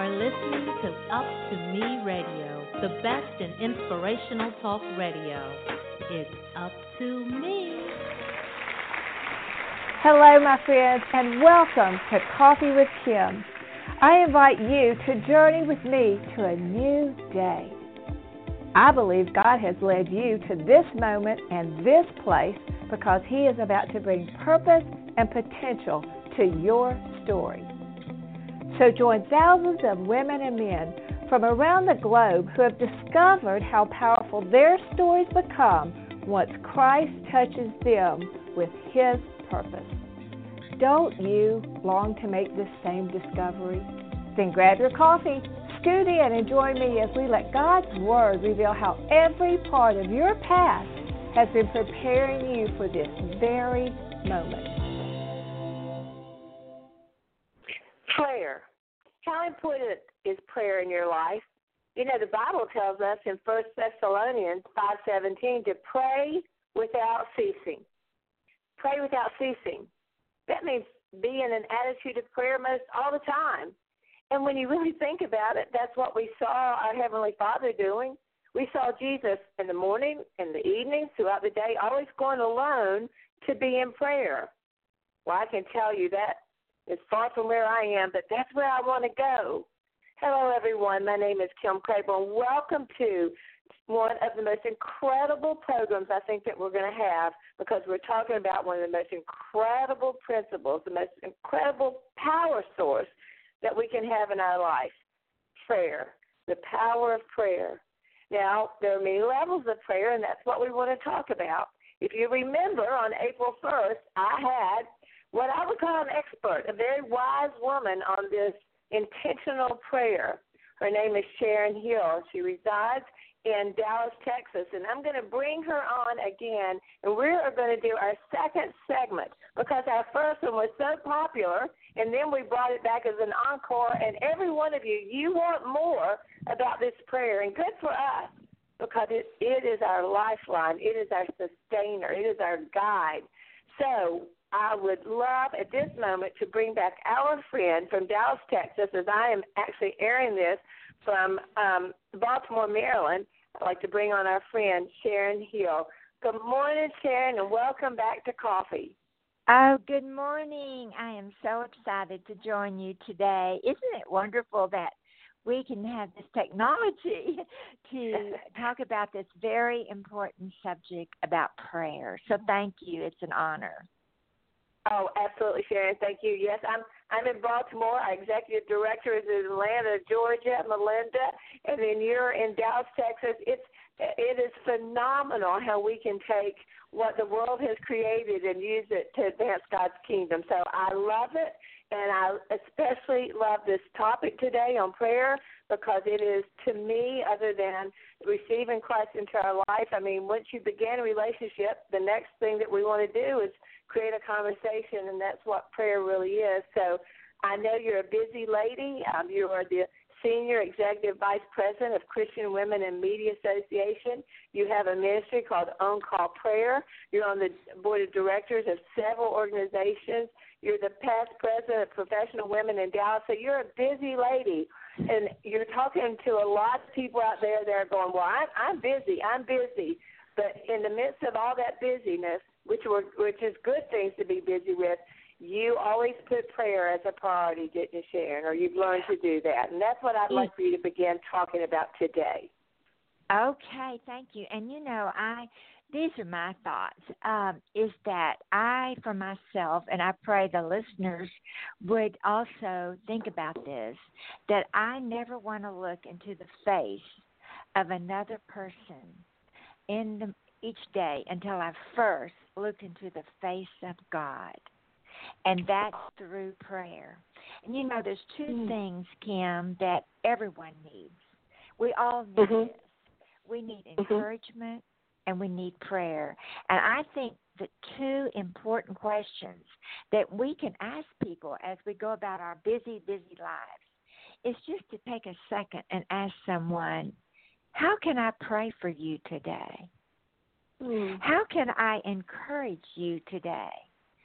are listening to Up to Me Radio, the best in inspirational talk radio. It's up to me. Hello, my friends, and welcome to Coffee with Kim. I invite you to journey with me to a new day. I believe God has led you to this moment and this place because He is about to bring purpose and potential to your story. So join thousands of women and men from around the globe who have discovered how powerful their stories become once Christ touches them with His purpose. Don't you long to make this same discovery? Then grab your coffee, scoot in, and join me as we let God's Word reveal how every part of your past has been preparing you for this very moment. Prayer. How important is prayer in your life? You know, the Bible tells us in 1 Thessalonians 5:17 to pray without ceasing. Pray without ceasing. That means be in an attitude of prayer most all the time. And when you really think about it, that's what we saw our Heavenly Father doing. We saw Jesus in the morning, in the evening, throughout the day, always going alone to be in prayer. Well, I can tell you that it's far from where I am, but that's where I want to go. Hello, everyone. My name is Kim Claiborne. Welcome to one of the most incredible programs I think that we're going to have, because we're talking about one of the most incredible principles, the most incredible power source that we can have in our life, prayer, the power of prayer. Now, there are many levels of prayer, and that's what we want to talk about. If you remember, on April 1st, I had what I would call an expert, a very wise woman on this intentional prayer. Her name is Sharon Hill. She resides in Dallas, Texas, and I'm going to bring her on again, and we're going to do our second segment because our first one was so popular, and then we brought it back as an encore, and every one of you want more about this prayer, and good for us because it is our lifeline. It is our sustainer. It is our guide. So I would love at this moment to bring back our friend from Dallas, Texas, as I am actually airing this from Baltimore, Maryland. I'd like to bring on our friend Sharon Hill. Good morning, Sharon, and welcome back to Coffee. Oh, good morning. I am so excited to join you today. Isn't it wonderful that we can have this technology to talk about this very important subject about prayer? So thank you. It's an honor. Oh, absolutely, Sharon. Thank you. Yes, I'm in Baltimore. Our executive director is in Atlanta, Georgia, Melinda, and then you're in Dallas, Texas. It is phenomenal how we can take what the world has created and use it to advance God's kingdom. So I love it, and I especially love this topic today on prayer because it is, to me, other than receiving Christ into our life, I mean, once you begin a relationship, the next thing that we want to do is create a conversation, and that's what prayer really is. So I know you're a busy lady. You are the Senior Executive Vice President of Christian Women in Media Association. You have a ministry called On Call Prayer. You're on the board of directors of several organizations. You're the past president of Professional Women in Dallas. So you're a busy lady, and you're talking to a lot of people out there that are going, well, I'm busy. But in the midst of all that busyness, which is good things to be busy with, you always put prayer as a priority, didn't you, Sharon? Or you've learned to do that. And that's what I'd like for you to begin talking about today. Okay, thank you. And, you know, these are my thoughts, is that I, for myself, and I pray the listeners would also think about this, that I never want to look into the face of another person each day until I first look into the face of God. And that's through prayer. And, you know, there's two things, Kim, that everyone needs. We all need this. We need encouragement and we need prayer. And I think the two important questions that we can ask people as we go about our busy, busy lives is just to take a second and ask someone, how can I pray for you today? How can I encourage you today?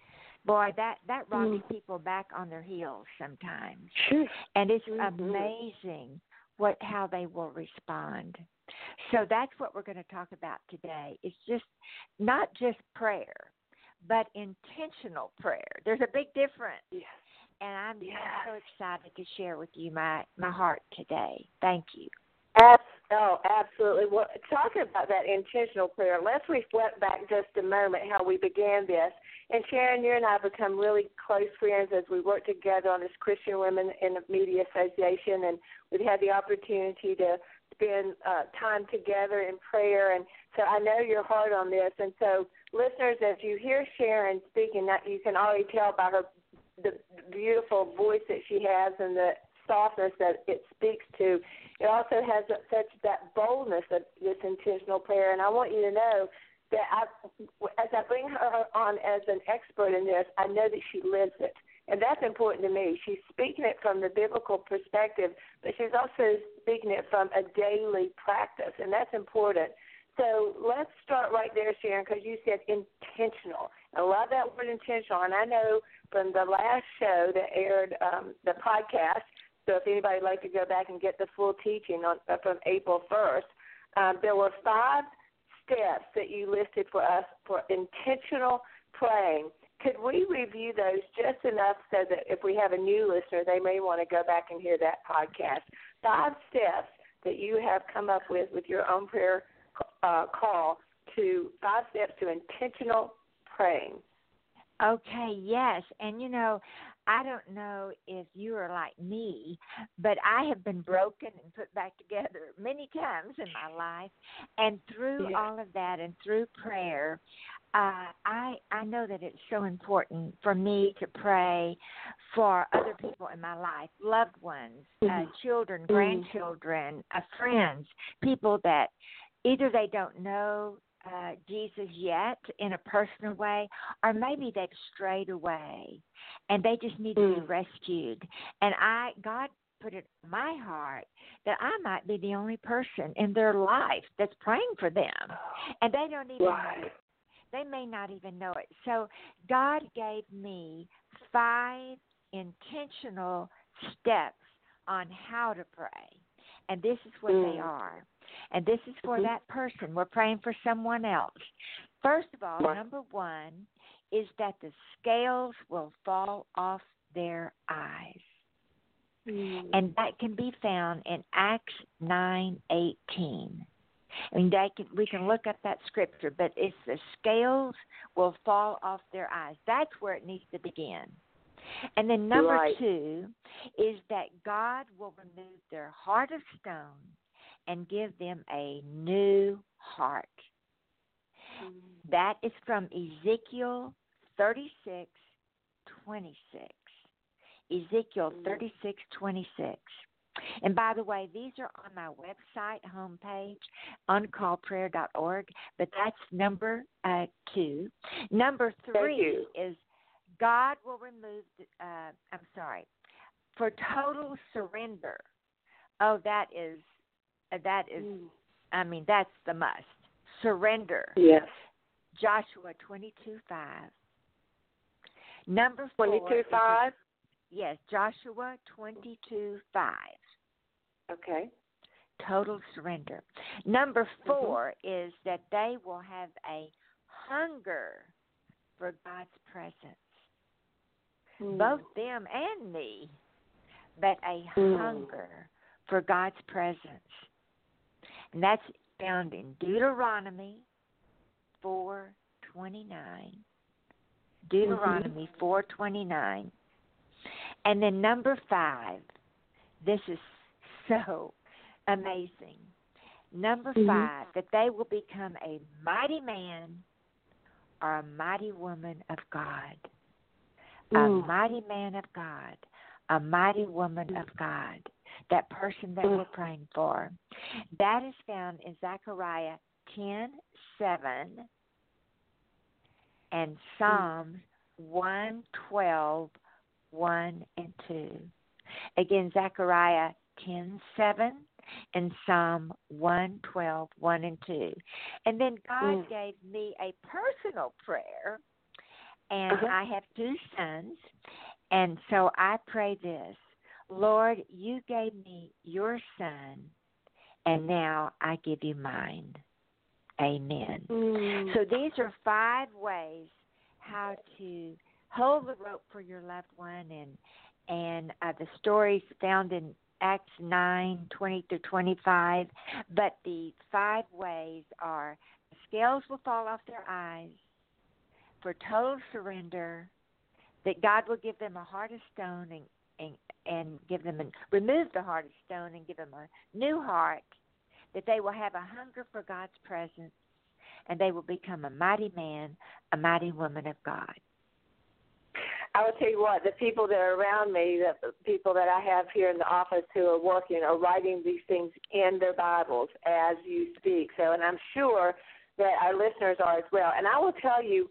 Boy, that rocks people back on their heels sometimes. Sure. And it's amazing how they will respond. So that's what we're going to talk about today. It's just not just prayer, but intentional prayer. There's a big difference. Yes. And I'm so excited to share with you my heart today. Thank you. Absolutely. Well, talking about that intentional prayer, let's reflect back just a moment how we began this. And Sharon, you and I have become really close friends as we work together on this Christian Women in the Media Association, and we've had the opportunity to spend time together in prayer. And so I know your heart on this. And so, listeners, as you hear Sharon speaking, that you can already tell by the beautiful voice that she has and the softness that it speaks to. It also has such that boldness of this intentional prayer. And I want you to know that as I bring her on as an expert in this, I know that she lives it. And that's important to me. She's speaking it from the biblical perspective, but she's also speaking it from a daily practice, and that's important. So let's start right there, Sharon, because you said intentional. I love that word intentional, and I know from the last show that aired, the podcast, so if anybody would like to go back and get the full teaching from April 1st, there were 5 steps that you listed for us for intentional praying. Could we review those just enough so that if we have a new listener, they may want to go back and hear that podcast? 5 steps that you have come up with your own prayer call to 5 steps to intentional praying. Okay, yes. And, I don't know if you are like me, but I have been broken and put back together many times in my life. And through all of that and through prayer, I know that it's so important for me to pray for other people in my life, loved ones, children, grandchildren, friends, people that either they don't know Jesus yet in a personal way, or maybe they've strayed away and they just need to be rescued. And God put it in my heart that I might be the only person in their life that's praying for them, and they don't even know it. They may not even know it. So God gave me 5 intentional steps on how to pray, and this is what they are. And this is for that person. We're praying for someone else. First of all, number 1 is that the scales will fall off their eyes. And that can be found in Acts 9:18. I mean, we can look up that scripture, but it's the scales will fall off their eyes. That's where it needs to begin. And then number 2 is that God will remove their heart of stone and give them a new heart. That is from Ezekiel 36:26. Ezekiel 36:26. And by the way, these are on my website homepage, oncallprayer.org, but that's number 2. Number 3 is God will remove, for total surrender. Oh, that's the must. Surrender. Yes. Joshua 22:5. Number 4. 22:5? Yes, Joshua 22:5. Okay. Total surrender. Number 4 is that they will have a hunger for God's presence. Both them and me, but a hunger for God's presence. And that's found in Deuteronomy 4:29. Deuteronomy 4:29. And then number 5, this is so amazing. Number 5, that they will become a mighty man or a mighty woman of God. A mighty man of God, a mighty woman of God, that person that we're praying for. That is found in Zechariah 10:7 and Psalms 112:1 and 2. Again, Zechariah 10:7 and Psalm 112:1 and 2. And then God gave me a personal prayer And I have 2 sons, and so I pray this. Lord, you gave me your son, and now I give you mine. Amen. So these are 5 ways how to hold the rope for your loved one, and the stories found in Acts 9:20-25. But the 5 ways are: the scales will fall off their eyes, for total surrender, that God will give them a heart of stone and give them remove the heart of stone and give them a new heart, that they will have a hunger for God's presence, and they will become a mighty man, a mighty woman of God. I will tell you what, the people that are around me, the people that I have here in the office who are working, are writing these things in their Bibles as you speak. So, and I'm sure that our listeners are as well. And I will tell you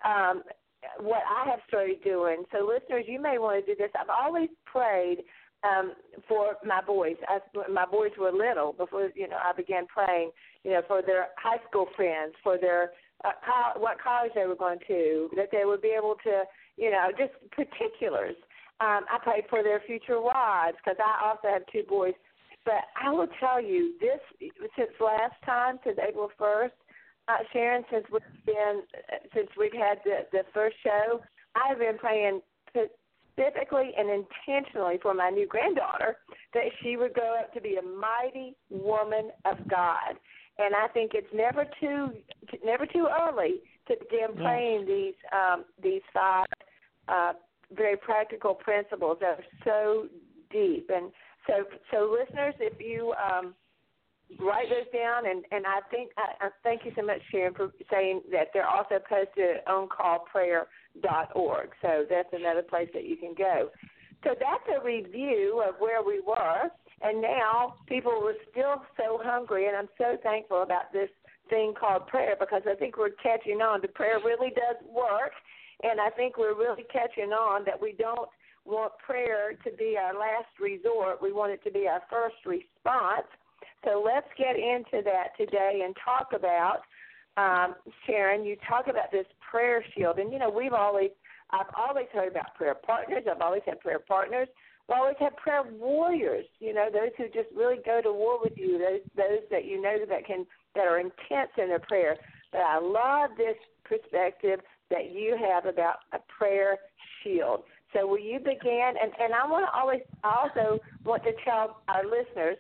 what I have started doing. So, listeners, you may want to do this. I've always prayed for my boys. My boys were little before, I began praying, for their high school friends, for their what college they were going to, that they would be able to, just particulars. I prayed for their future wives because I also have 2 boys. But I will tell you this, since last time, since April 1st, Sharon, since we've had the first show, I've been praying specifically and intentionally for my new granddaughter that she would grow up to be a mighty woman of God. And I think it's never too early to begin praying these 5 very practical principles that are so deep. And so listeners, if you write those down, and I thank you so much, Sharon, for saying that they're also posted at oncallprayer.org. So that's another place that you can go. So that's a review of where we were, and now people were still so hungry, and I'm so thankful about this thing called prayer, because I think we're catching on that prayer really does work, and I think we're really catching on that we don't want prayer to be our last resort. We want it to be our first response. So let's get into that today and talk about, Sharon, you talk about this prayer shield. And, I've always heard about prayer partners. I've always had prayer partners. We always have prayer warriors, those who just really go to war with you, those that that are intense in their prayer. But I love this perspective that you have about a prayer shield. So will you begin? And I also want to tell our listeners,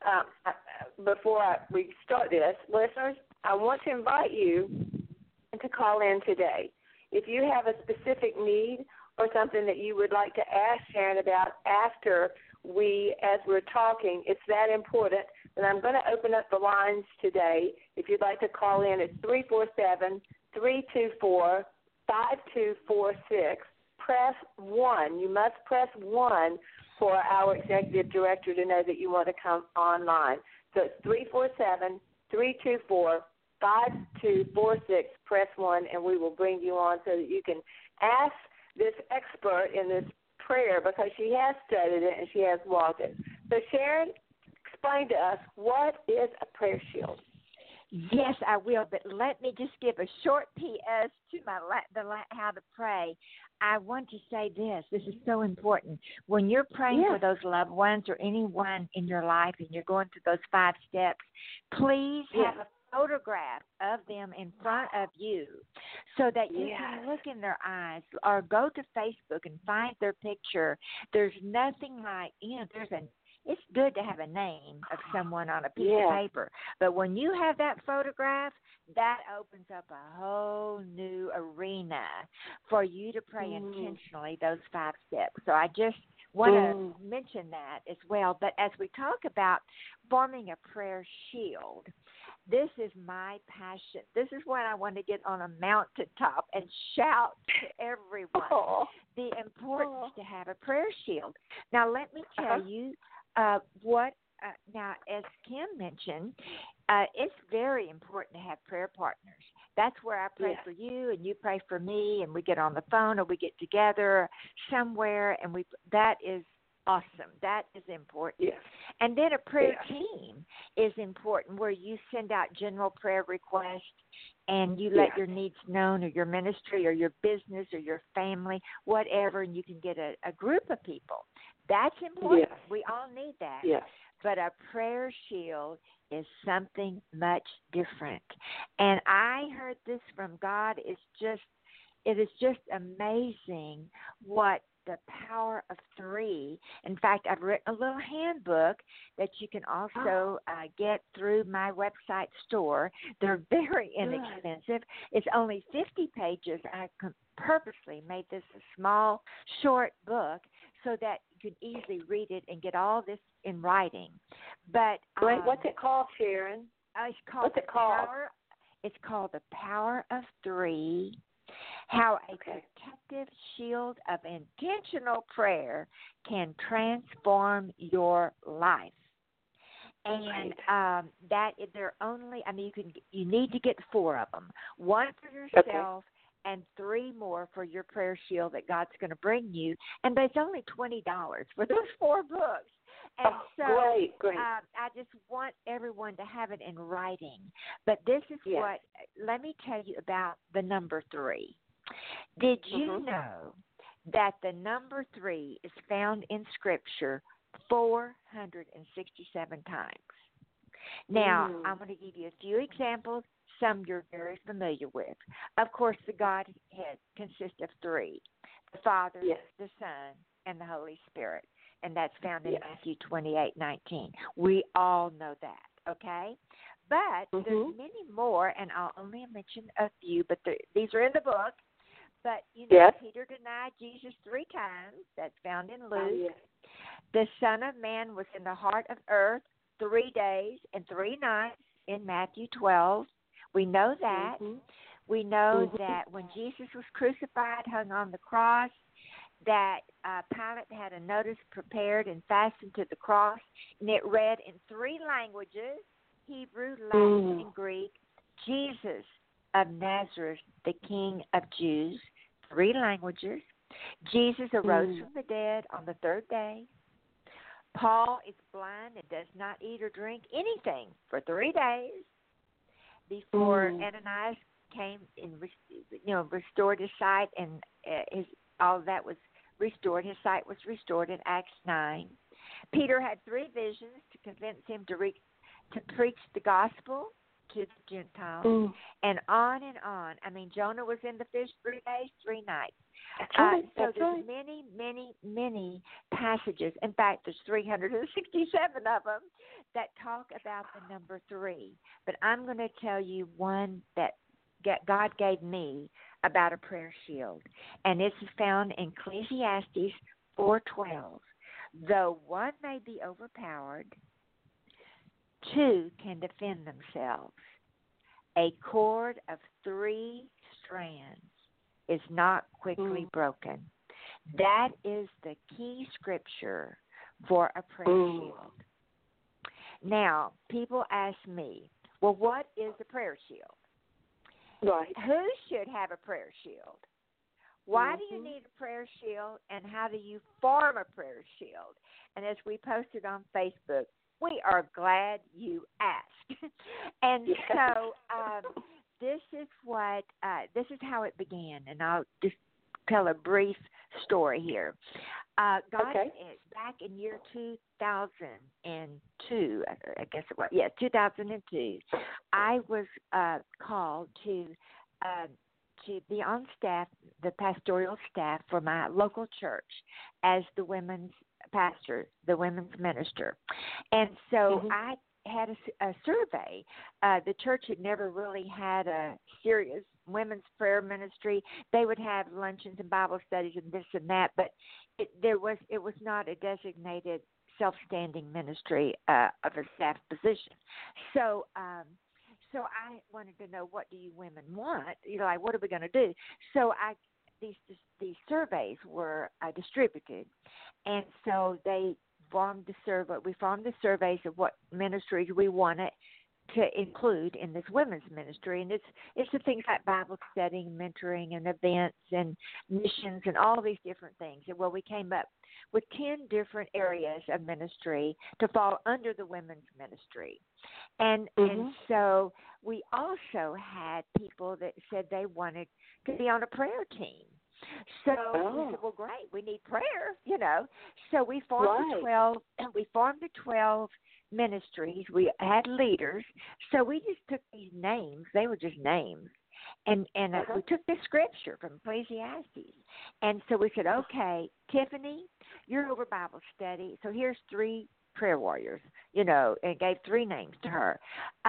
before we start this, listeners, I want to invite you to call in today. If you have a specific need or something that you would like to ask Sharon about after as we're talking, it's that important. And I'm going to open up the lines today. If you'd like to call in, it's 347-324-5246. Press 1. You must press 1 for our executive director to know that you want to come online. So it's 347-324-5246. Press 1, and we will bring you on so that you can ask this expert in this prayer, because she has studied it and she has walked it. So Sharon, explain to us, what is a prayer shield? Yes, I will, but let me just give a short PS to how to pray. I want to say this. This is so important. When you're praying for those loved ones or anyone in your life and you're going through those 5 steps, please have a photograph of them in front of you so that you can look in their eyes, or go to Facebook and find their picture. There's nothing like, it's good to have a name of someone on a piece of paper, but when you have that photograph, that opens up a whole new arena for you to pray intentionally those 5 steps. So I just want to mention that as well. But as we talk about forming a prayer shield, this is my passion. This is what I want to get on a mountaintop and shout to everyone, the importance to have a prayer shield. Now, let me tell you now, as Kim mentioned, it's very important to have prayer partners. That's where I pray for you and you pray for me, and we get on the phone or we get together somewhere, and that is awesome. That is important. Yes. And then a prayer team is important, where you send out general prayer requests and you let your needs known, or your ministry or your business or your family, whatever, and you can get a group of people. That's important. Yes. We all need that. Yes. But a prayer shield is something much different. And I heard this from God. It is just amazing what the power of three. In fact, I've written a little handbook that you can also get through my website store. They're very inexpensive. It's only 50 pages. I purposely made this a small, short book so that you could easily read it and get all this in writing. But wait, what's it called, Sharon? It's called The Power of Three. How a protective shield of intentional prayer can transform your life. And that they're only, you need to get 4 of them. 1 for yourself and 3 more for your prayer shield that God's going to bring you. And there's only $20 for those 4 books. And great. I just want everyone to have it in writing. But this is let me tell you about the number 3. Did you know that the number 3 is found in Scripture 467 times? Now, I'm going to give you a few examples, some you're very familiar with. Of course, the Godhead consists of 3, the Father, the Son, and the Holy Spirit. And that's found in Matthew 28:19. We all know that, okay? But there's many more, and I'll only mention a few, but these are in the book. But, Peter denied Jesus 3 times. That's found in Luke. The Son of Man was in the heart of earth 3 days and 3 nights in Matthew 12. We know that. We know that when Jesus was crucified, hung on the cross, that Pilate had a notice prepared and fastened to the cross, and it read in 3 languages, Hebrew, Latin, and Greek, Jesus of Nazareth, the King of Jews, 3 languages. Jesus arose from the dead on the 3rd day. Paul is blind and does not eat or drink anything for 3 days before Ananias came and restored his sight, and all of that was restored. His sight was restored in Acts 9. Peter had 3 visions to convince him to preach the gospel to the Gentiles, and on and on. Jonah was in the fish 3 days, 3 nights. So there's many, many, many passages. In fact, there's 367 of them that talk about the number 3. But I'm going to tell you one that God gave me about a prayer shield, and it's found in Ecclesiastes 4:12. Though one may be overpowered, 2 can defend themselves. A cord of 3 strands is not quickly broken. That is the key scripture for a prayer shield. Now, people ask me, well, what is a prayer shield? Right. Who should have a prayer shield? Why do you need a prayer shield, and how do you form a prayer shield? And as we posted on Facebook, we are glad you asked. And so this is how it began, and I'll just tell a brief story here. Back in year 2002, I guess it was, 2002, I was called to be on staff, the pastoral staff for my local church as the women's pastor, the women's minister. And so I had a survey. The church had never really had a serious women's prayer ministry. They would have luncheons and Bible studies and this and that, but it was not a designated self-standing ministry of a staff position. So I wanted to know, what do you women want? What are we going to do? So these surveys were distributed, and so they formed the survey. We formed the surveys of what ministries we wanted to include in this women's ministry, and it's the things like Bible study, mentoring, and events, and missions, and all these different things. And well, we came up with 10 different areas of ministry to fall under the women's ministry, and so we also had people that said they wanted to be on a prayer team. So we said, well, great, we need prayer, So we formed the 12. We formed the 12 ministries. We had leaders, so we just took these names. They were just names, and we took this scripture from Ecclesiastes, and so we said, okay, Tiffany, you're over Bible study, so here's 3 prayer warriors, and gave 3 names to her.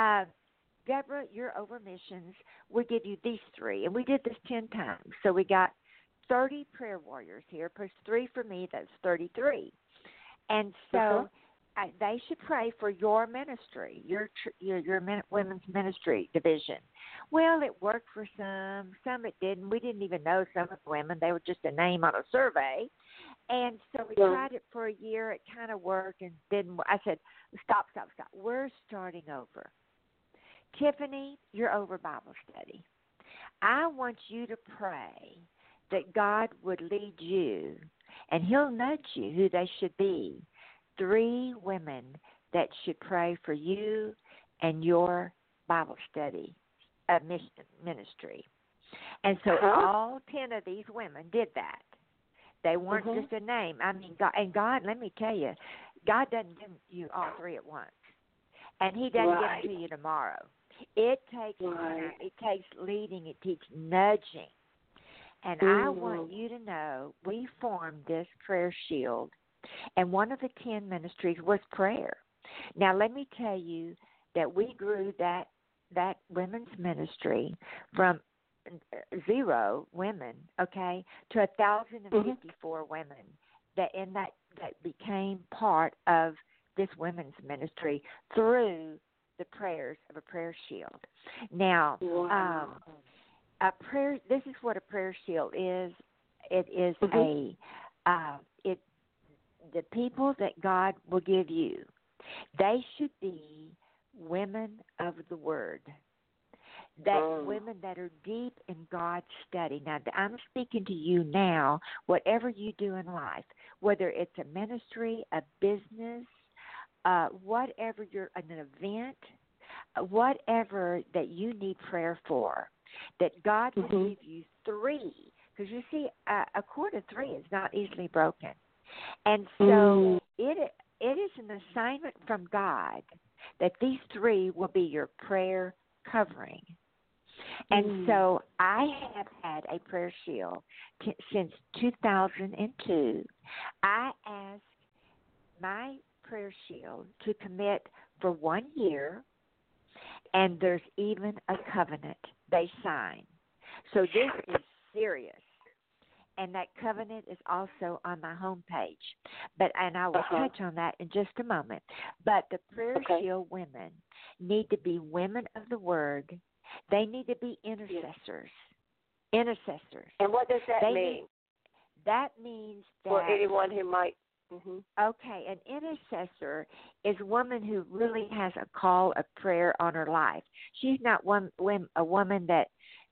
Deborah, you're over missions. We give you these 3, and we did this 10 times, so we got 30 prayer warriors here, plus 3 for me. That's 33, and so. They should pray for your ministry, your women's ministry division. Well, it worked for some it didn't. We didn't even know some of the women. They were just a name on a survey. And so we tried it for a year. It kind of worked and didn't. I said, stop. We're starting over. Tiffany, you're over Bible study. I want you to pray that God would lead you, and he'll nudge you who they should be. 3 women that should pray for you and your Bible study ministry. And so all 10 of these women did that. They weren't just a name. I mean, God, let me tell you, God doesn't give you all 3 at once. And he doesn't give them to you tomorrow. It takes time. It takes leading. It takes nudging. And I want you to know we formed this prayer shield. And one of the 10 ministries was prayer. Now, let me tell you that we grew that women's ministry from 0 women, okay, to 1,054 women that became part of this women's ministry through the prayers of a prayer shield. Now, a prayer. This is what a prayer shield is. It is the people that God will give you, they should be women of the Word. That women that are deep in God's study. Now, I'm speaking to you now, whatever you do in life, whether it's a ministry, a business, whatever an event, whatever that you need prayer for, that God will give you 3. Because you see, a cord of 3 is not easily broken. And so it is an assignment from God that these 3 will be your prayer covering. And so I have had a prayer shield since 2002. I asked my prayer shield to commit for 1 year, and there's even a covenant they sign. So this is serious. And that covenant is also on my homepage. And I will touch on that in just a moment. But the prayer shield women need to be women of the Word. They need to be intercessors. Intercessors. And what does that mean? That means that for anyone who might. Okay, an intercessor is a woman who really has a call of prayer on her life. She's not a woman that,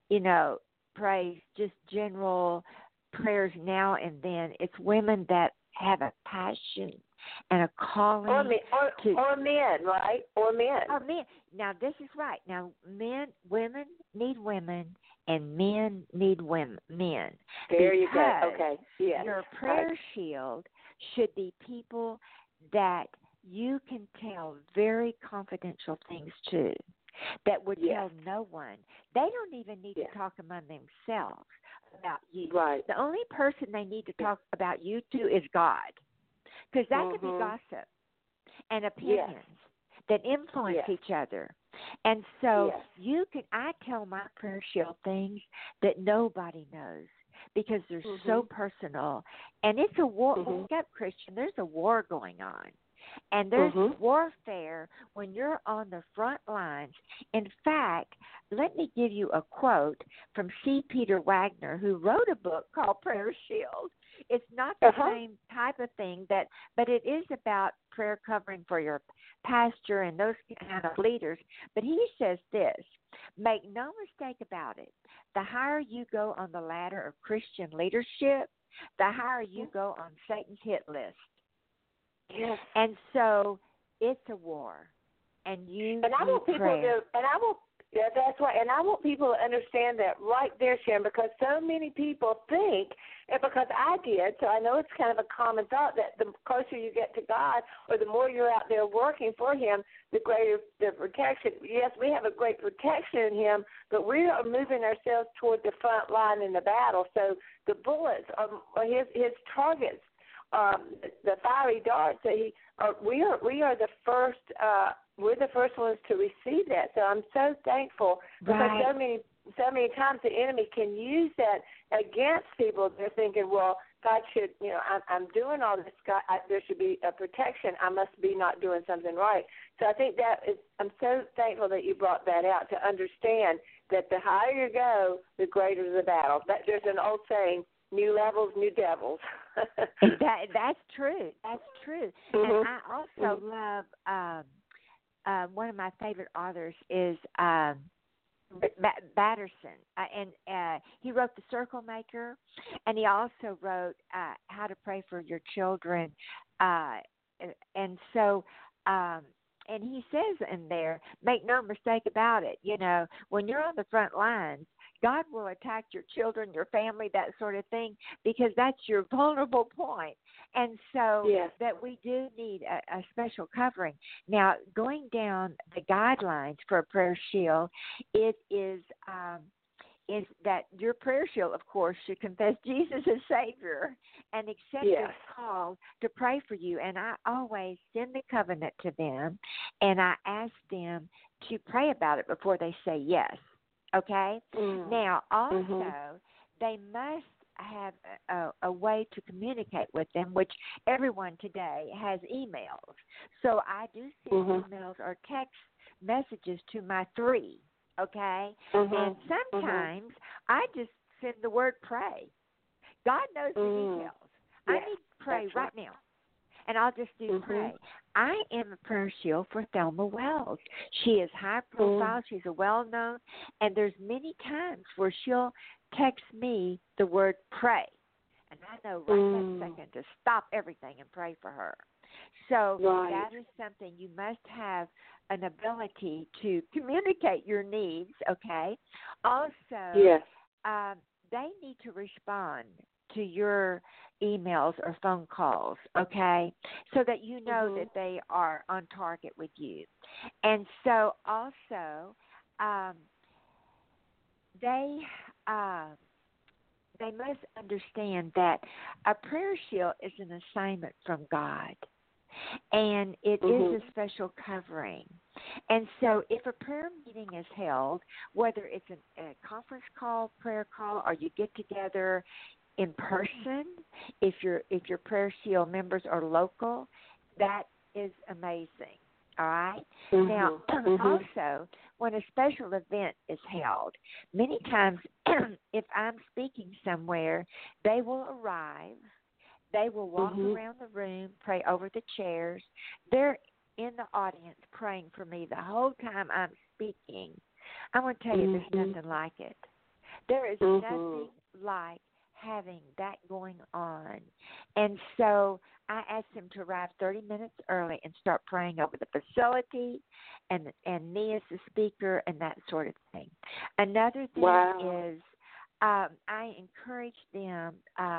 prays just general prayers now and then. It's women that have a passion and a calling. Or men, right? Or men. Or men. Now, this is right. Now, women need women, and men need men. There you go. Okay. Yes. Your prayer shield should be people that you can tell very confidential things to, that would tell no one. They don't even need to talk among themselves about you. Right. The only person they need to talk about you to is God, because that could be gossip and opinions that influence each other. And so I tell my prayer shield things that nobody knows, because they're so personal. And it's a war. Wake up, Christian. There's a war going on. And there's warfare when you're on the front lines. In fact, let me give you a quote from C. Peter Wagner, who wrote a book called Prayer Shield. It's not the same type of thing, but it is about prayer covering for your pastor and those kind of leaders. But he says this, make no mistake about it. The higher you go on the ladder of Christian leadership, the higher you go on Satan's hit list. Yes. And so it's a war. And you and I want people prayer. to, and I want, yeah, that's right. And I want people to understand that right there, Sharon, because so many people think, and because I did, so I know it's kind of a common thought that the closer you get to God or the more you're out there working for Him, the greater the protection. Yes, we have a great protection in Him, but we are moving ourselves toward the front line in the battle. So the bullets are his targets. The fiery darts that we are the first. We're the first ones to receive that. So I'm so thankful because so many times the enemy can use that against people. They're thinking, well, God should, I'm doing all this. God, there should be a protection. I must be not doing something right. So I think I'm so thankful that you brought that out to understand that the higher you go, the greater the battle. There's an old saying, new levels, new devils. That's true. That's true. Mm-hmm. And I also love one of my favorite authors is Batterson, and he wrote The Circle Maker, and he also wrote How to Pray for Your Children, and so. And he says in there, make no mistake about it, when you're on the front lines, God will attack your children, your family, that sort of thing, because that's your vulnerable point. And so that we do need a special covering. Now, going down the guidelines for a prayer shield, it is that your prayer shield, of course, should confess Jesus as Savior and accept His call to pray for you. And I always send the covenant to them, and I ask them to pray about it before they say yes. Okay? Now, also, they must have a way to communicate with them, which everyone today has emails. So I do send emails or text messages to my 3. Okay? And sometimes I just send the word pray. God knows the details. I need to pray right now. And I'll just do pray. I am a prayer shield for Thelma Wells. She is high profile. She's a well-known. And there's many times where she'll text me the word pray. And I know right that second to stop everything and pray for her. So that is something you must have an ability to communicate your needs, okay? Also, they need to respond to your emails or phone calls, okay, so that you know that they are on target with you. And so also they must understand that a prayer shield is an assignment from God. And it is a special covering. And so if a prayer meeting is held, whether it's a conference call, prayer call, or you get together in person, if your prayer shield members are local, that is amazing. All right? Now, also, when a special event is held, many times if I'm speaking somewhere, they will arrive. They will walk around the room, pray over the chairs. They're in the audience praying for me the whole time I'm speaking. I want to tell you, there's nothing like it. There is nothing like having that going on. And so I asked them to arrive 30 minutes early and start praying over the facility and me as the speaker and that sort of thing. Another thing is I encourage them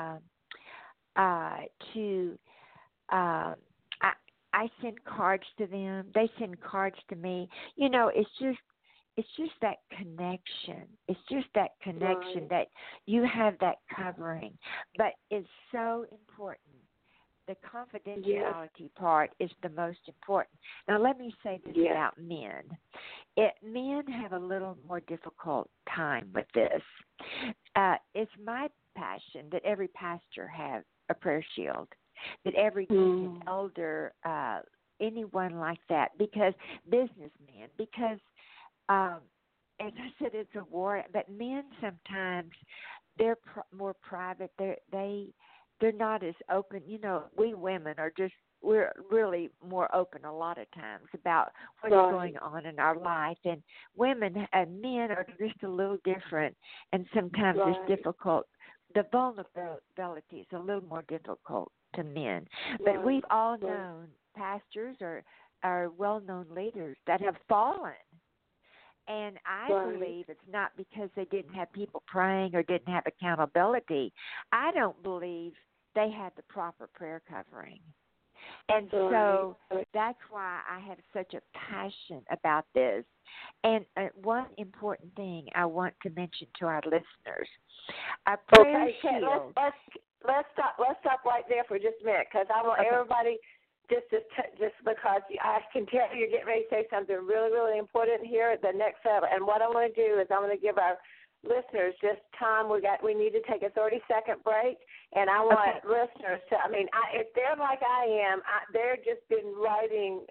I send cards to them. They send cards to me. It's just that connection. It's just that connection that you have that covering. But it's so important. The confidentiality part is the most important. Now, let me say this about men. Men have a little more difficult time with this. It's my passion that every pastor have a prayer shield, that every deacon, elder, anyone like that, because businessmen, because as I said, it's a war. But men sometimes they're more private. They're not as open. We women are just we're really more open a lot of times about what's going on in our life. And women and men are just a little different, and sometimes it's difficult. The vulnerability is a little more difficult to men. But we've all known pastors or well-known leaders that have fallen. And I believe it's not because they didn't have people praying or didn't have accountability. I don't believe they had the proper prayer covering. And so that's why I have such a passion about this. And one important thing I want to mention to our listeners, a prayer shield. Let's stop right there for just a minute, because I want everybody just because I can tell you're getting ready to say something really, really important here at the next level. And what I want to do is I'm going to give our listeners just time. We need to take a 30-second break, and I want listeners to, if they're like I am, they're just been writing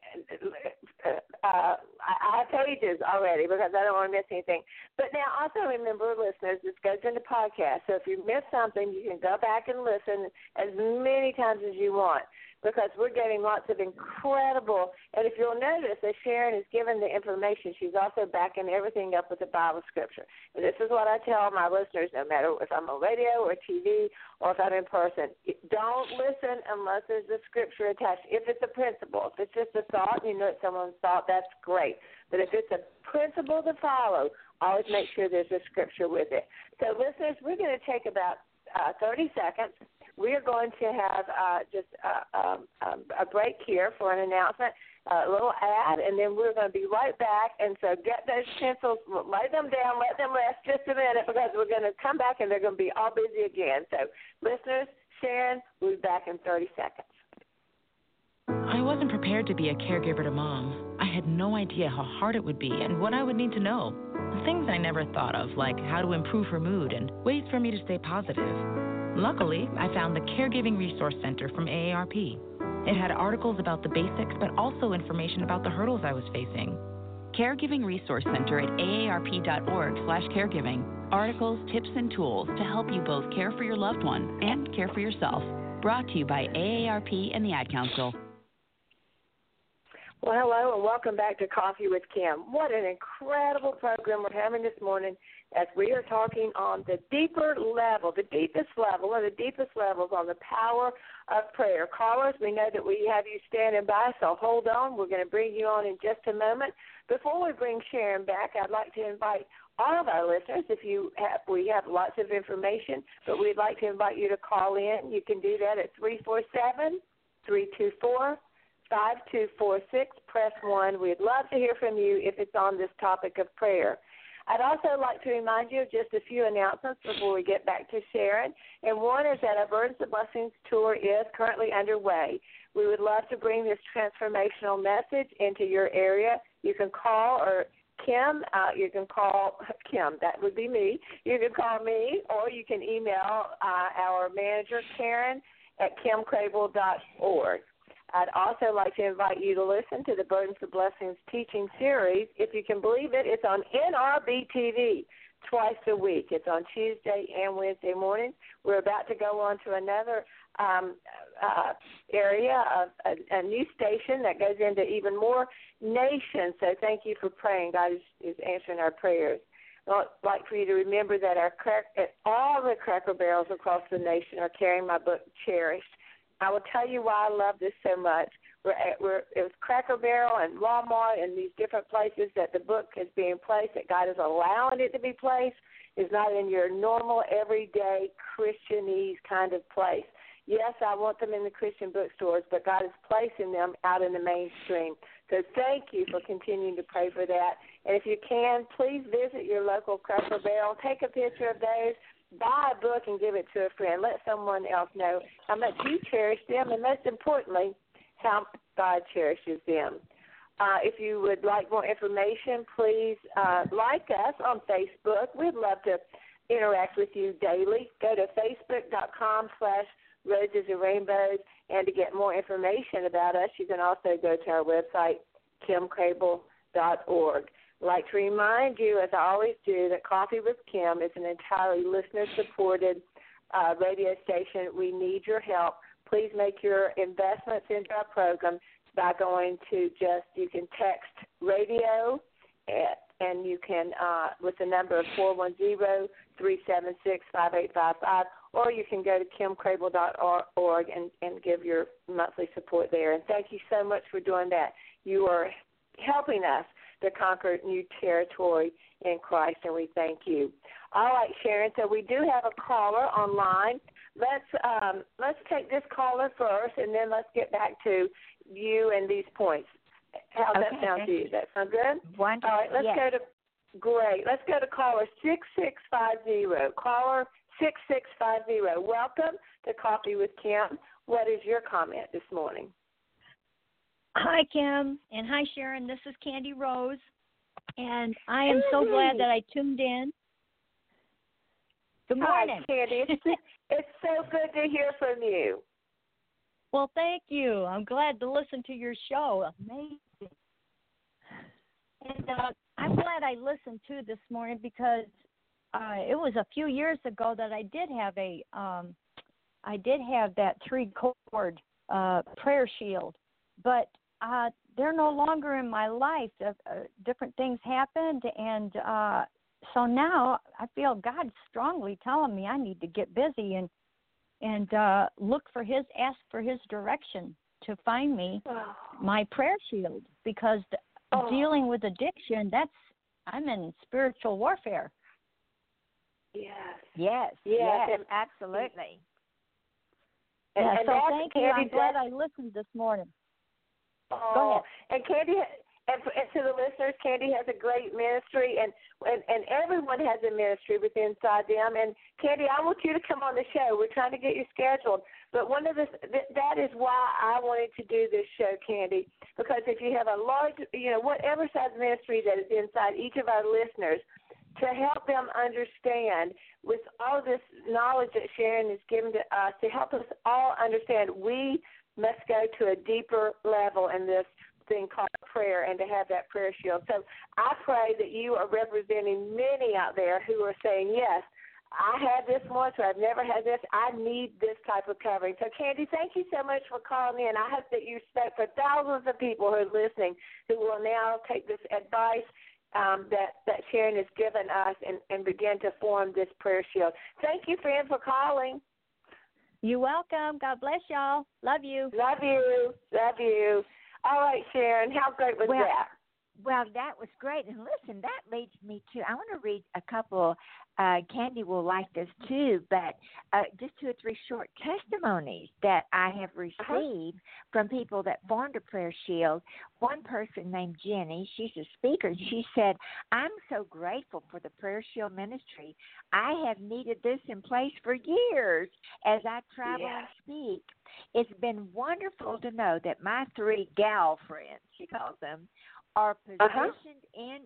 I have pages already because I don't want to miss anything. But now also remember, listeners, this goes into podcast. So if you miss something, you can go back and listen as many times as you want, because we're getting lots of incredible, and if you'll notice that Sharon is given the information, she's also backing everything up with the Bible scripture. And this is what I tell my listeners, no matter if I'm on radio or TV or if I'm in person, don't listen unless there's a scripture attached. If it's a principle, if it's just a thought, you know it's someone's thought, that's great. But if it's a principle to follow, always make sure there's a scripture with it. So listeners, we're going to take about 30 seconds. We are going to have just a break here for an announcement, a little ad, and then we're going to be right back. And so get those pencils, lay them down, let them rest just a minute, because we're going to come back and they're going to be all busy again. So, listeners, Sharon, we'll be back in 30 seconds. I wasn't prepared to be a caregiver to Mom. I had no idea how hard it would be and what I would need to know. Things I never thought of, like how to improve her mood and ways for me to stay positive. Luckily, I found the Caregiving Resource Center from AARP. It had articles about the basics, but also information about the hurdles I was facing. Caregiving Resource Center at aarp.org/caregiving. Articles, tips, and tools to help you both care for your loved one and care for yourself. Brought to you by AARP and the Ad Council. Well, hello, and welcome back to Coffee with Kim. What an incredible program we're having this morning as we are talking on the deeper level, the deepest level, or the deepest levels on the power of prayer. Callers, we know that we have you standing by, so hold on. We're going to bring you on in just a moment. Before we bring Sharon back, I'd like to invite all of our listeners, we have lots of information, but we'd like to invite you to call in. You can do that at 347-324-5246, press 1. We'd love to hear from you if it's on this topic of prayer. I'd also like to remind you of just a few announcements before we get back to Sharon. And one is that our Burdens of Blessings tour is currently underway. We would love to bring this transformational message into your area. You can call you can call Kim, that would be me. You can call me, or you can email our manager, Karen, at kimcrable.org. I'd also like to invite you to listen to the Burdens of Blessings teaching series. If you can believe it, it's on NRB TV twice a week. It's on Tuesday and Wednesday mornings. We're about to go on to another area of a new station that goes into even more nations. So thank you for praying. God is answering our prayers. I'd like for you to remember that all the Cracker Barrels across the nation are carrying my book, Cherished. I will tell you why I love this so much. It was Cracker Barrel and Walmart and these different places that the book is being placed, that God is allowing it to be placed. It's not in your normal, everyday, Christianese kind of place. Yes, I want them in the Christian bookstores, but God is placing them out in the mainstream. So thank you for continuing to pray for that. And if you can, please visit your local Cracker Barrel. Take a picture of those. Buy a book and give it to a friend. Let someone else know how much you cherish them, and most importantly, how God cherishes them. If you would like more information, please like us on Facebook. We'd love to interact with you daily. Go to facebook.com/Roses and Rainbows, and to get more information about us, you can also go to our website, kimcrable.org. I'd like to remind you, as I always do, that Coffee with Kim is an entirely listener-supported radio station. We need your help. please make your investments into our program by going to you can text radio and you can, with the number of 410-376-5855, or you can go to kimcrable.org and give your monthly support there. And thank you so much for doing that. You are helping us to conquer new territory in Christ, and we thank you. All right, Sharon, so we do have a caller online. Let's take this caller first, and then let's get back to you and these points. How's that sound to you? Does that sound good? Wonderful. All right, let's go to caller 6650. Caller 6650. Welcome to Coffee with Kim. What is your comment this morning? Hi, Kim, and hi, Sharon. This is Candy Rose, and I am so glad that I tuned in. Good morning. Hi, Candy. It's so good to hear from you. Well, thank you. I'm glad to listen to your show. Amazing. And I'm glad I listened to this morning because it was a few years ago that I did have that 3-cord prayer shield, but they're no longer in my life. Different things happened, and so now I feel God strongly telling me I need to get busy and ask for His direction to find me my prayer shield, because dealing with addiction, I'm in spiritual warfare. Yes, absolutely. And so thank you. I'm glad I listened this morning. Go ahead. And Candy, and to the listeners, Candy has a great ministry, and everyone has a ministry within inside them. And Candy, I want you to come on the show. We're trying to get you scheduled, but that is why I wanted to do this show, Candy, because if you have a large, whatever size ministry that is inside each of our listeners, to help them understand with all this knowledge that Sharon has given to us, to help us all understand we must go to a deeper level in this thing called prayer and to have that prayer shield. So I pray that you are representing many out there who are saying, yes, I had this once, or I've never had this. I need this type of covering. So, Candy, thank you so much for calling in. I hope that you spoke for thousands of people who are listening who will now take this advice that Sharon has given us and begin to form this prayer shield. Thank you, friend, for calling. You're welcome. God bless y'all. Love you. Love you. Love you. All right, Sharon, how great was that? Well, that was great. And listen, that leads me to, I want to read a couple, Candy will like this too, but just 2 or 3 short testimonies that I have received from people that formed a prayer shield. One person named Jenny, she's a speaker, and she said, I'm so grateful for the prayer shield ministry. I have needed this in place for years as I travel and speak. It's been wonderful to know that my 3 gal friends, she calls them, are positioned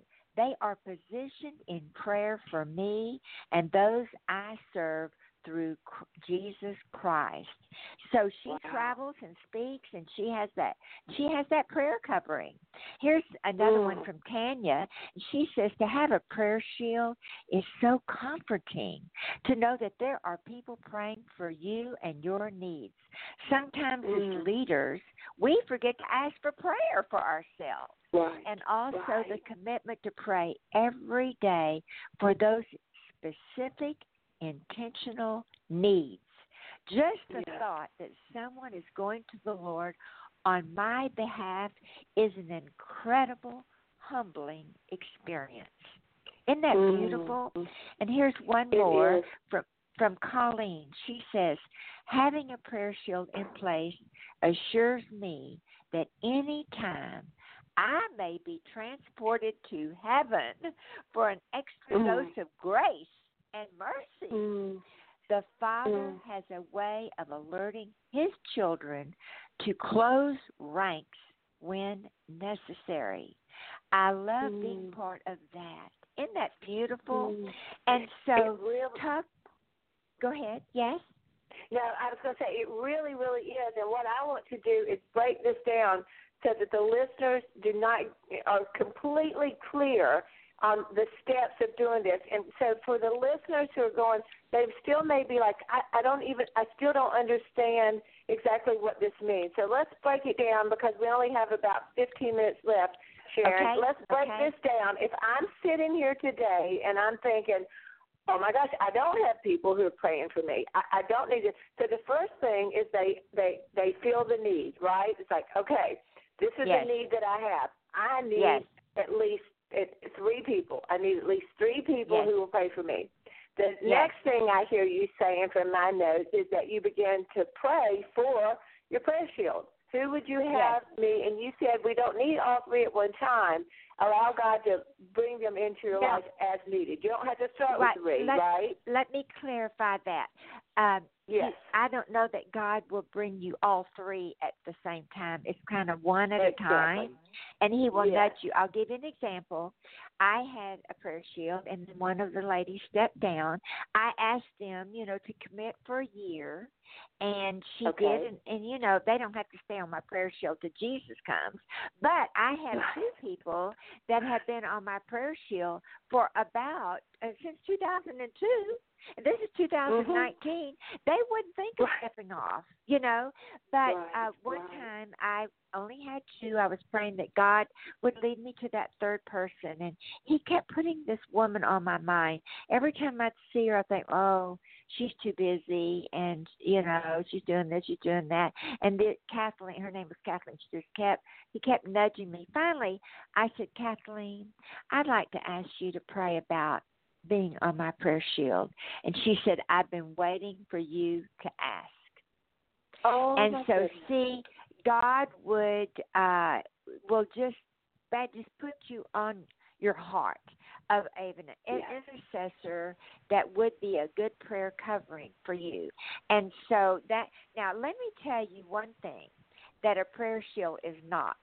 in prayer for me and those I serve through Jesus Christ. So she travels and speaks, and she has that prayer covering. Here's another one from Tanya. She says to have a prayer shield is so comforting to know that there are people praying for you and your needs. Sometimes as leaders, we forget to ask for prayer for ourselves. And also the commitment to pray every day for those specific, intentional needs. Just the thought that someone is going to the Lord on my behalf is an incredible, humbling experience. Isn't that beautiful? And here's one more from Colleen. She says, having a prayer shield in place assures me that any time I may be transported to heaven for an extra dose of grace and mercy. The Father has a way of alerting His children to close ranks when necessary. I love being part of that. Isn't that beautiful? And so, go ahead. Yes? No, I was going to say, it really, really is. And what I want to do is break this down so that the listeners are completely clear the steps of doing this. And so for the listeners who are going, they still may be like, I still don't understand exactly what this means. So let's break it down because we only have about 15 minutes left, Sharon. Okay. Let's break this down. If I'm sitting here today and I'm thinking, oh my gosh, I don't have people who are praying for me. I don't need it. So the first thing is they feel the need, right? It's like, okay, this is the need that I have. I need at least 3 people. I need at least 3 people who will pray for me. The next thing I hear you saying from my notes is that you begin to pray for your prayer shield. Who would you have me? And you said we don't need all 3 at one time. Allow God to bring them into your life as needed. You don't have to start with 3, right? Let me clarify that. Yes. I don't know that God will bring you all 3 at the same time. It's kind of one at a time, and He will nudge you. I'll give you an example. I had a prayer shield, and then one of the ladies stepped down. I asked them, to commit for a year, and she did. And they don't have to stay on my prayer shield till Jesus comes. But I have 2 people that have been on my prayer shield for about since 2002. And this is 2019. They wouldn't think of stepping off, But one time I only had 2. I was praying that God would lead me to that 3rd person. And He kept putting this woman on my mind. Every time I'd see her, I think, oh, she's too busy. And, she's doing this, she's doing that. And Kathleen, her name was Kathleen. He kept nudging me. Finally, I said, Kathleen, I'd like to ask you to pray about being on my prayer shield. And she said, I've been waiting for you to ask. Oh, and so goodness. See, God will just put you on your heart of an intercessor that would be a good prayer covering for you. And so now let me tell you one thing that a prayer shield is not.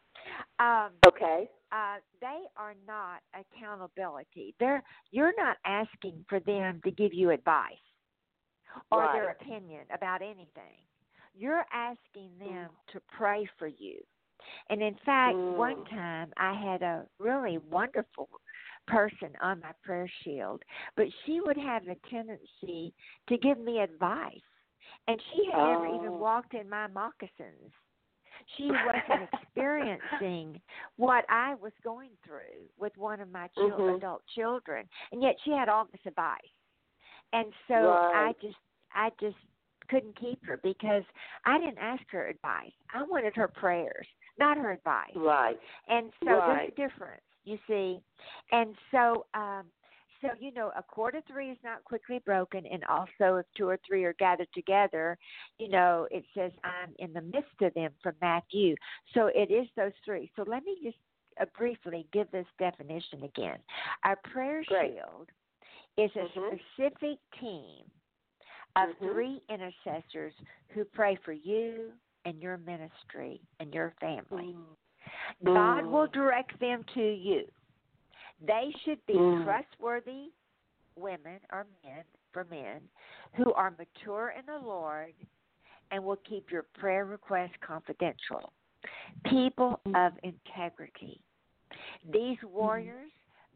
They are not accountability. You're not asking for them to give you advice or their opinion about anything. You're asking them to pray for you. And in fact, one time I had a really wonderful person on my prayer shield, but she would have a tendency to give me advice. And she had never even walked in my moccasins. She wasn't experiencing what I was going through with one of my adult children, and yet she had all this advice. And so I just couldn't keep her because I didn't ask her advice. I wanted her prayers, not her advice. Right. And so there's a difference, you see. And so, a cord of 3 is not quickly broken, and also if 2 or 3 are gathered together, it says I'm in the midst of them from Matthew. So it is those 3. So let me just briefly give this definition again. Our prayer shield is a specific team of 3 intercessors who pray for you and your ministry and your family. God will direct them to you. They should be trustworthy women or men who are mature in the Lord and will keep your prayer requests confidential. People of integrity. These warriors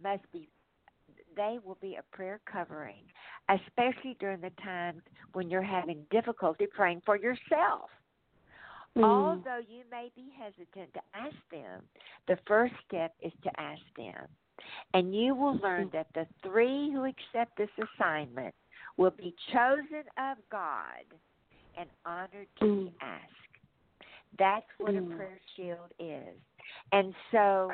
they will be a prayer covering, especially during the times when you're having difficulty praying for yourself. Although you may be hesitant to ask them, the first step is to ask them. And you will learn that the 3 who accept this assignment will be chosen of God and honored to be asked. That's what a prayer shield is. And so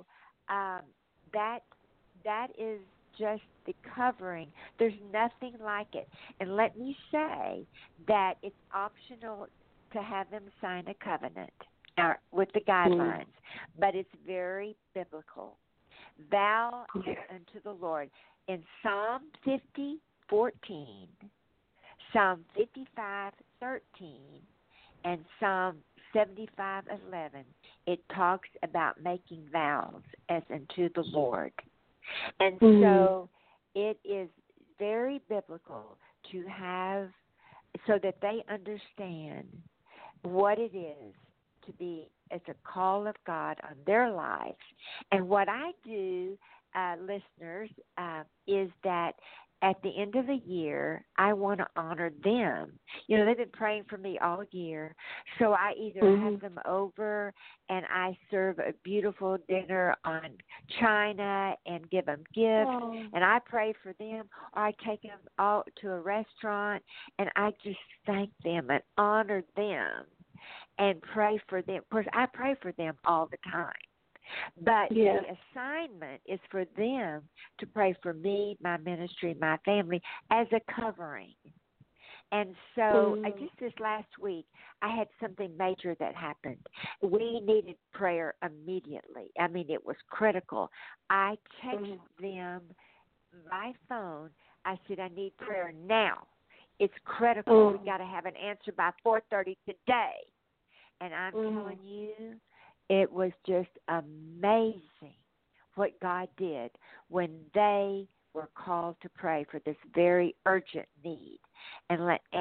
that is just the covering. There's nothing like it. And let me say that it's optional to have them sign a covenant with the guidelines, but it's very biblical. Vow unto the Lord. In Psalm 50:14, Psalm 55:13, and Psalm 75:11, it talks about making vows as unto the Lord. And so it is very biblical to have, so that they understand what it is to be as a call of God on their lives. And what I do, listeners is that at the end of the year, I want to honor them. You know, they've been praying for me all year, so I either have them over and I serve a beautiful dinner on china and give them gifts, and I pray for them, or I take them out to a restaurant and I just thank them and honor them and pray for them. Of course, I pray for them all the time. But the assignment is for them to pray for me, my ministry, my family as a covering. And so just this last week, I had something major that happened. We needed prayer immediately. I mean, it was critical. I texted them by phone. I said, I need prayer now. It's critical. We got to have an answer by 4:30 today. And I'm telling you, it was just amazing what God did when they were called to pray for this very urgent need. And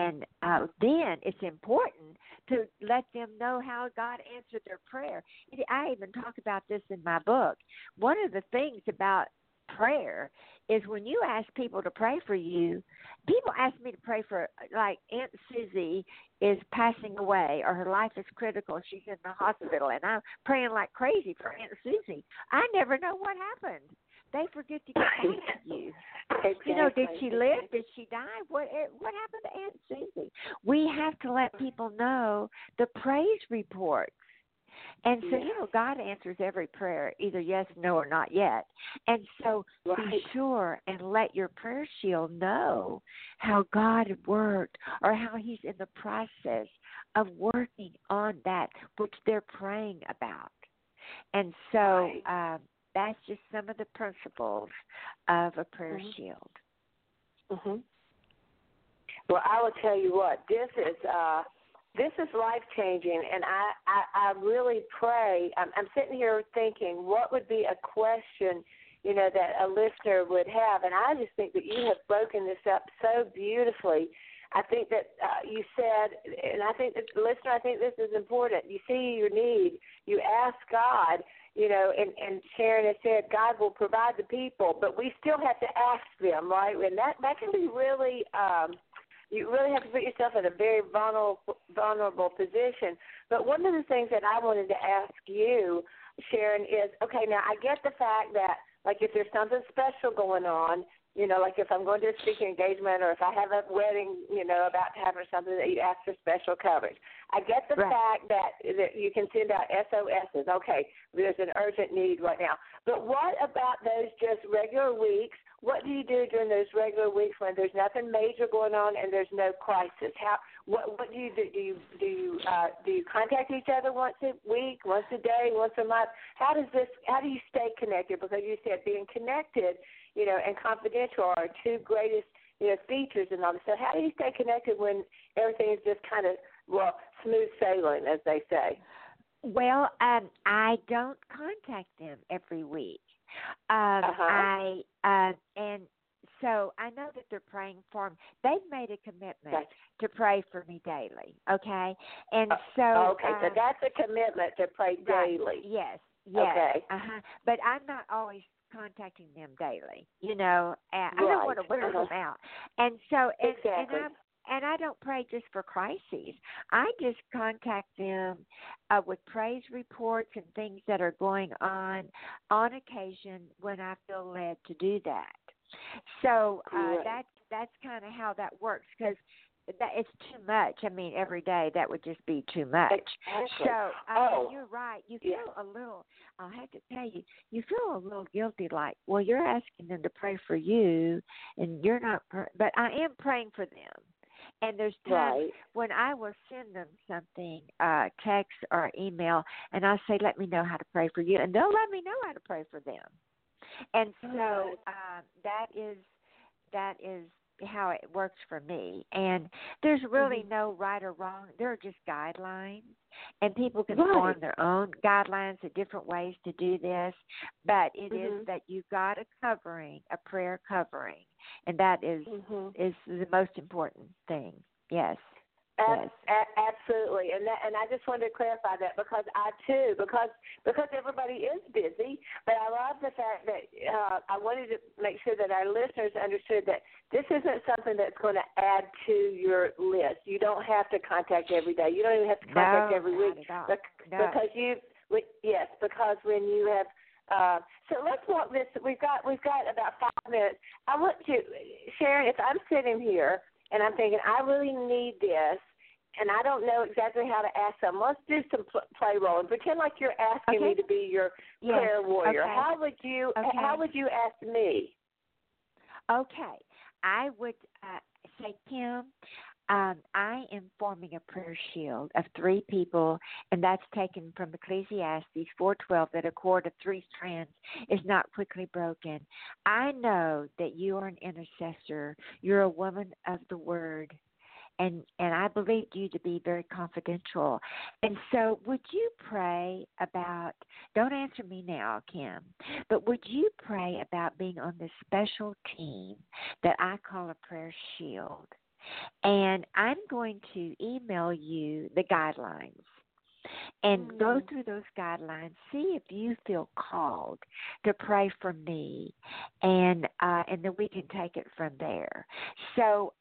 then it's important to let them know how God answered their prayer. I even talk about this in my book. One of the things about prayer is when you ask people to pray for you, people ask me to pray for, like, Aunt Susie is passing away or her life is critical. She's in the hospital, and I'm praying like crazy for Aunt Susie. I never know what happened. They forget to get back to you. Exactly. You know, did she live? Did she die? What happened to Aunt Susie? We have to let people know the praise reports. And so, you know, God answers every prayer, either yes, no, or not yet. And so be sure and let your prayer shield know how God worked or how he's in the process of working on that which they're praying about. And so that's just some of the principles of a prayer shield. Well, I will tell you what, this is life-changing, and I really pray. I'm sitting here thinking, what would be a question, you know, that a listener would have? And I just think that you have broken this up so beautifully. I think that you said, and I think that the listener, I think this is important. You see your need. You ask God, you know, and Sharon has said God will provide the people, but we still have to ask them, right? And that can be really you really have to put yourself in a very vulnerable position. But one of the things that I wanted to ask you, Sharon, is, okay, now I get the fact that, like, if there's something special going on, you know, like if I'm going to a speaking engagement or if I have a wedding, you know, about to happen or something, that you ask for special coverage. I get the fact that you can send out SOSs. Okay, there's an urgent need right now. But what about those just regular weeks? What do you do during those regular weeks when there's nothing major going on and there's no crisis? What do you do? Do you contact each other once a week, once a day, once a month? How do you stay connected? Because you said being connected, you know, and confidential are two greatest, you know, features and all this. So how do you stay connected when everything is just kind of, well, smooth sailing, as they say? Well, I don't contact them every week. And so I know that they're praying for me. They've made a commitment to pray for me daily, okay? And so so that's a commitment to pray daily. Yes. Okay. But I'm not always contacting them daily, you know. I don't want to wear them out. And so and I don't pray just for crises. I just contact them with praise reports and things that are going on occasion when I feel led to do that. So that's kind of how that works, because it's too much. I mean, every day that would just be too much. Exactly. So you're right. You feel a little, I'll have to tell you, you feel a little guilty, like, well, you're asking them to pray for you, and you're not, but I am praying for them. And there's times when I will send them something, text or email, and I'll say, let me know how to pray for you. And they'll let me know how to pray for them. And so that is how it works for me. And there's really no right or wrong. There are just guidelines. And people can form their own guidelines of different ways to do this. But it is that you've got a covering, a prayer covering. And that is the most important thing. Yes. Absolutely. Absolutely, and I just wanted to clarify that because everybody is busy, but I love the fact that I wanted to make sure that our listeners understood that this isn't something that's going to add to your list. You don't have to contact every day. You don't even have to contact every week because because when you have. So let's walk this. We've got about 5 minutes. I want to, Sharon, if I'm sitting here and I'm thinking I really need this, and I don't know exactly how to ask them. Let's do some play role and pretend like you're asking me to be your prayer warrior. Okay. How would you ask me? Okay, I would say, Kim, I am forming a prayer shield of 3 people, and that's taken from Ecclesiastes 4:12, that a cord of 3 strands is not quickly broken. I know that you are an intercessor. You're a woman of the word. And I believed you to be very confidential. And so would you pray about, don't answer me now, Kim, but would you pray about being on this special team that I call a prayer shield? And I'm going to email you the guidelines. And go through those guidelines. See if you feel called to pray for me, and then we can take it from there. So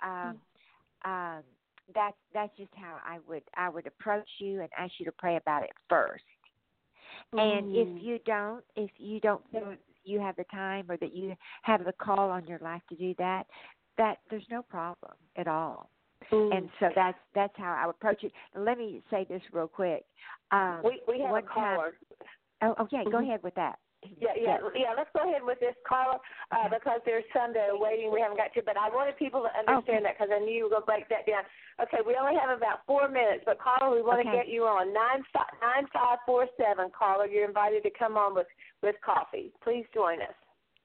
that's just how I would approach you and ask you to pray about it first. And if you don't feel you have the time or that you have the call on your life to do that there's no problem at all. And so that's how I would approach it. And let me say this real quick. We have a caller. Okay, go ahead with that. Yeah. Let's go ahead with this caller because there's some that are waiting we haven't got to. But I wanted people to understand that because I knew you were going to break that down. Okay, we only have about 4 minutes, but caller, we want to get you on 9547. Caller, you're invited to come on with coffee. Please join us.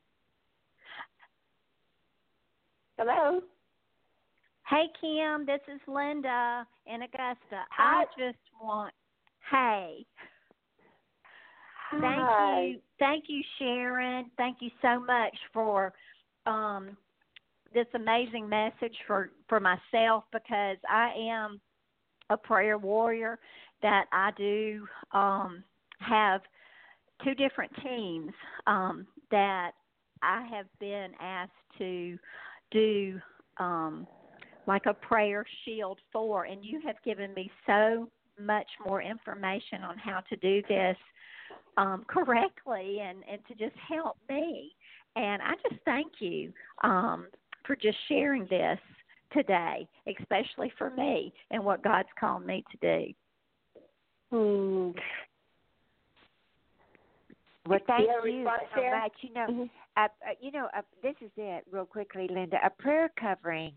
Hello. Hey, Kim, this is Linda in Augusta. Hi. I just want, hey. Hi. Thank you, Sharon. Thank you so much for this amazing message for myself, because I am a prayer warrior, that I do have 2 different teams that I have been asked to do like a prayer shield for, and you have given me so much more information on how to do this correctly and to just help me. And I just thank you for just sharing this today, especially for me and what God's called me to do. Well, thank you so much. This is it, real quickly, Linda. A prayer covering,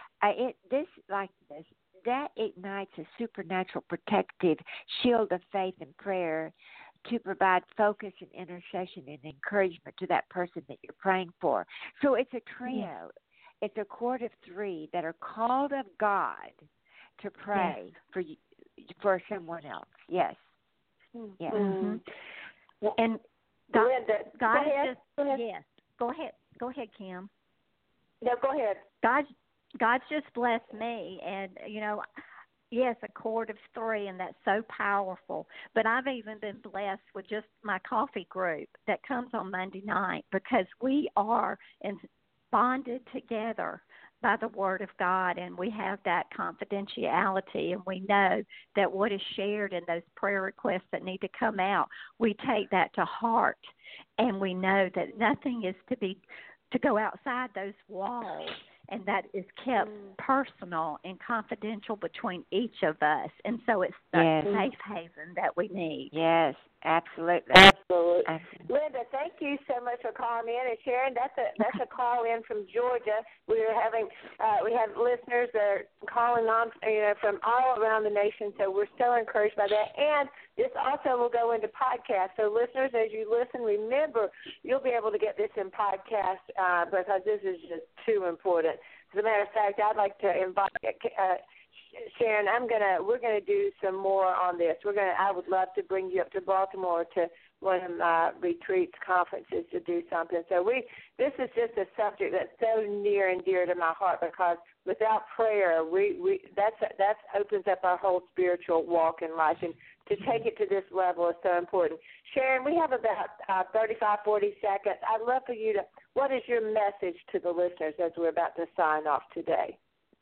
that ignites a supernatural protective shield of faith and prayer to provide focus and intercession and encouragement to that person that you're praying for. So it's a trio. It's a cord of 3 that are called of God to pray for someone else. Yes. Yes. Mm-hmm. And Linda, God go ahead. Yes. Go ahead, Kim. No, go ahead. God's just blessed me, and yes, a cord of 3, and that's so powerful. But I've even been blessed with just my coffee group that comes on Monday night, because we are bonded together by the Word of God, and we have that confidentiality, and we know that what is shared in those prayer requests that need to come out, we take that to heart, and we know that nothing is to go outside those walls, and that is kept personal and confidential between each of us. And so it's that safe haven that we need. Yes, absolutely. Absolutely. Linda, thank you so much for calling in. And Sharon, that's a call in from Georgia. We have listeners that are calling on from all around the nation, so we're so encouraged by that. And this also will go into podcast. So listeners, as you listen, remember you'll be able to get this in podcast because this is just too important. As a matter of fact, I'd like to invite Sharon, we're gonna do some more on this. I would love to bring you up to Baltimore to one of my retreats, conferences, to do something. So this is just a subject that's so near and dear to my heart, because without prayer, that opens up our whole spiritual walk in life, and to take it to this level is so important. Sharon, we have about 35, 40 seconds. I'd love for you what is your message to the listeners as we're about to sign off today?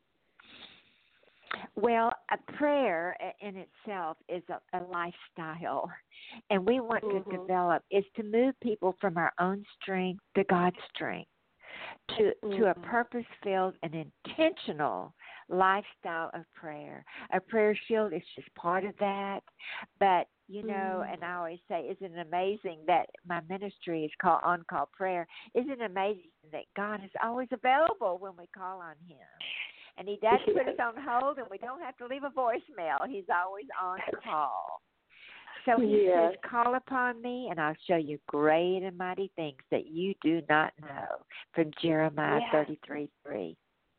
Well, a prayer in itself is a lifestyle, and we want to develop is to move people from our own strength to God's strength, to a purpose-filled and intentional lifestyle of prayer. A prayer shield is just part of that, but you know, and I always say, isn't it amazing that my ministry is called On Call Prayer? Isn't it amazing that God is always available when we call on Him? And He doesn't put us on hold, and we don't have to leave a voicemail. He's always on call. So He says, call upon me, and I'll show you great and mighty things that you do not know, from Jeremiah 33:3.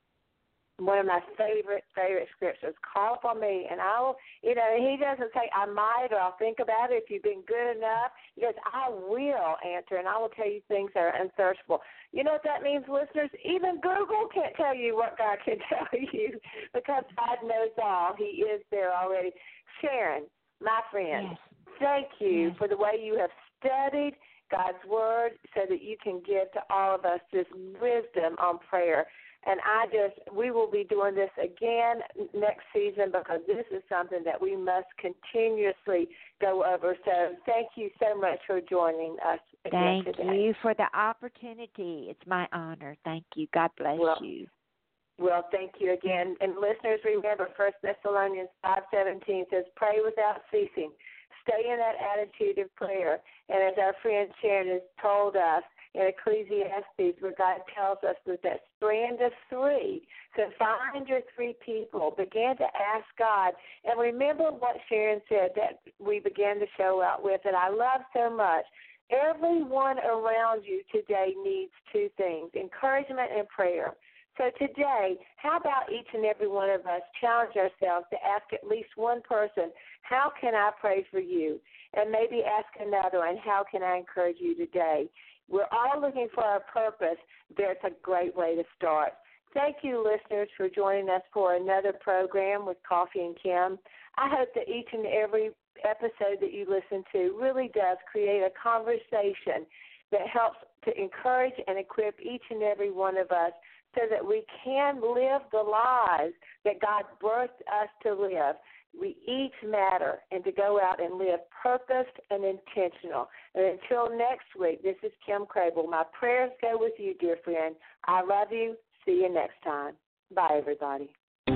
One of my favorite scriptures. Call upon me, and I will, He doesn't say, I might, or I'll think about it if you've been good enough. He goes, I will answer, and I will tell you things that are unsearchable. You know what that means, listeners? Even Google can't tell you what God can tell you, because God knows all. He is there already. Sharon, my friend, thank you for the way you have studied God's Word so that you can give to all of us this wisdom on prayer. And we will be doing this again next season, because this is something that we must continuously go over. So thank you so much for joining us again today. Thank you for the opportunity. It's my honor. Thank you. God bless you. Well, thank you again. And listeners, remember 1 Thessalonians 5:17 says, pray without ceasing. Stay in that attitude of prayer. And as our friend Sharon has told us, in Ecclesiastes, where God tells us that strand of three. So find your three people. Begin to ask God. And remember what Sharon said that we began to show out with, and I love so much. Everyone around you today needs two things, encouragement and prayer. So today, how about each and every one of us challenge ourselves to ask at least one person, how can I pray for you? And maybe ask another one, how can I encourage you today? We're all looking for our purpose. There's a great way to start. Thank you, listeners, for joining us for another program with Coffee and Kim. I hope that each and every episode that you listen to really does create a conversation that helps to encourage and equip each and every one of us so that we can live the lives that God birthed us to live. We each matter, and to go out and live purposed and intentional. And until next week, this is Kim Crable. My prayers go with you, dear friend. I love you. See you next time. Bye, everybody.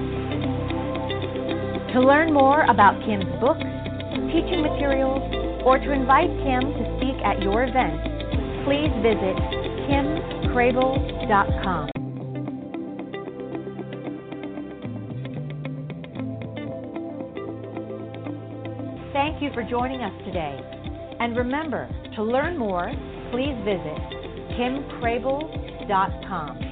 To learn more about Kim's books, teaching materials, or to invite Kim to speak at your event, please visit kimcrable.com. Thank you for joining us today. And remember, to learn more, please visit kimcrable.com.